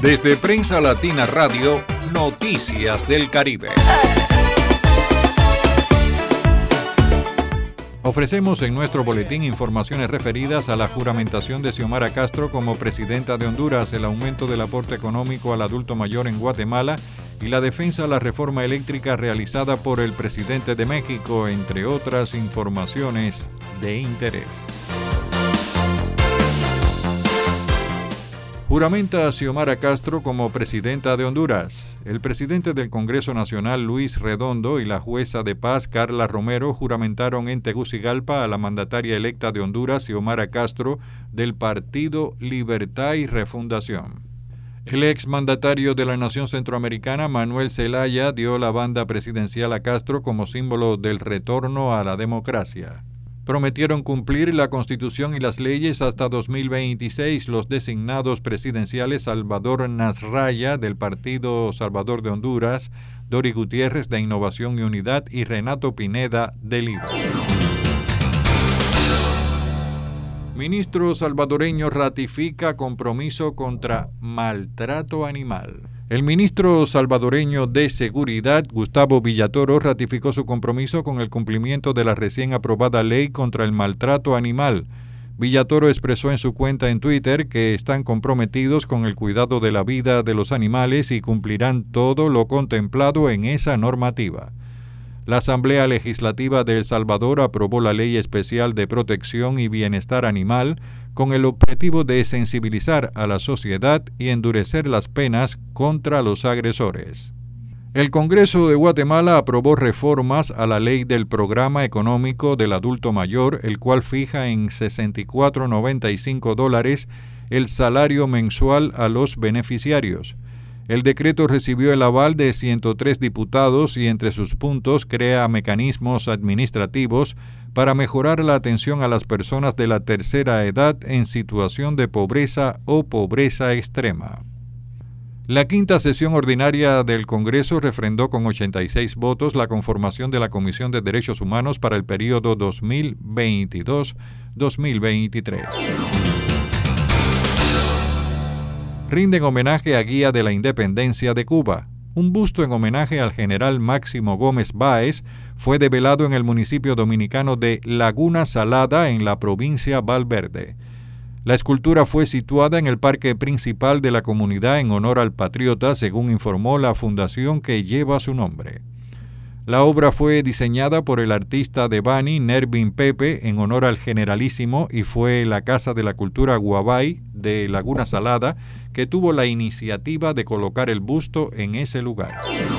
Desde Prensa Latina Radio, Noticias del Caribe. Ofrecemos en nuestro boletín informaciones referidas a la juramentación de Xiomara Castro como presidenta de Honduras, el aumento del aporte económico al adulto mayor en Guatemala y la defensa a la reforma eléctrica realizada por el presidente de México, entre otras informaciones de interés. Juramenta a Xiomara Castro como presidenta de Honduras. El presidente del Congreso Nacional, Luis Redondo, y la jueza de paz, Carla Romero, juramentaron en Tegucigalpa a la mandataria electa de Honduras, Xiomara Castro, del Partido Libertad y Refundación. El exmandatario de la nación centroamericana, Manuel Zelaya, dio la banda presidencial a Castro como símbolo del retorno a la democracia. Prometieron cumplir la Constitución y las leyes hasta 2026 los designados presidenciales Salvador Nasralla, del Partido Salvador de Honduras, Dori Gutiérrez, de Innovación y Unidad, y Renato Pineda, del LIBE. Ministro salvadoreño ratifica compromiso contra maltrato animal. El ministro salvadoreño de Seguridad, Gustavo Villatoro, ratificó su compromiso con el cumplimiento de la recién aprobada ley contra el maltrato animal. Villatoro expresó en su cuenta en Twitter que están comprometidos con el cuidado de la vida de los animales y cumplirán todo lo contemplado en esa normativa. La Asamblea Legislativa de El Salvador aprobó la Ley Especial de Protección y Bienestar Animal con el objetivo de sensibilizar a la sociedad y endurecer las penas contra los agresores. El Congreso de Guatemala aprobó reformas a la Ley del Programa Económico del Adulto Mayor, el cual fija en $64.95 el salario mensual a los beneficiarios. El decreto recibió el aval de 103 diputados y entre sus puntos crea mecanismos administrativos para mejorar la atención a las personas de la tercera edad en situación de pobreza o pobreza extrema. La quinta sesión ordinaria del Congreso refrendó con 86 votos la conformación de la Comisión de Derechos Humanos para el período 2022-2023. Rinden homenaje a Guía de la Independencia de Cuba. Un busto en homenaje al general Máximo Gómez Báez fue develado en el municipio dominicano de Laguna Salada, en la provincia Valverde. La escultura fue situada en el parque principal de la comunidad en honor al patriota, según informó la fundación que lleva su nombre. La obra fue diseñada por el artista de Bani, Nervin Pepe, en honor al generalísimo, y fue la Casa de la Cultura Guabay de Laguna Salada que tuvo la iniciativa de colocar el busto en ese lugar.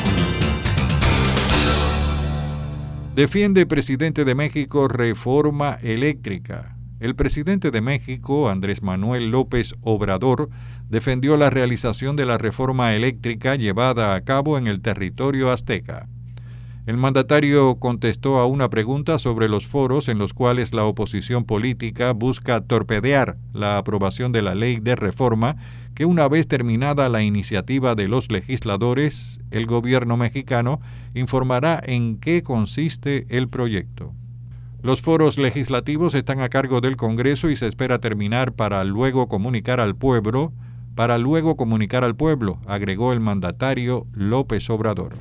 Defiende presidente de México reforma eléctrica. El presidente de México, Andrés Manuel López Obrador, defendió la realización de la reforma eléctrica llevada a cabo en el territorio azteca. El mandatario contestó a una pregunta sobre los foros en los cuales la oposición política busca torpedear la aprobación de la ley de reforma, que una vez terminada la iniciativa de los legisladores, el gobierno mexicano informará en qué consiste el proyecto. Los foros legislativos están a cargo del Congreso y se espera terminar para luego comunicar al pueblo, agregó el mandatario López Obrador.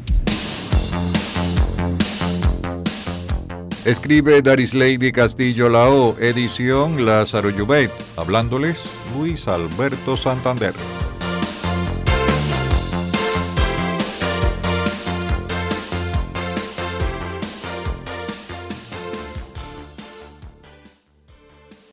Escribe Darislady Castillo Lao, edición Lázaro Yubet, hablándoles Luis Alberto Santander.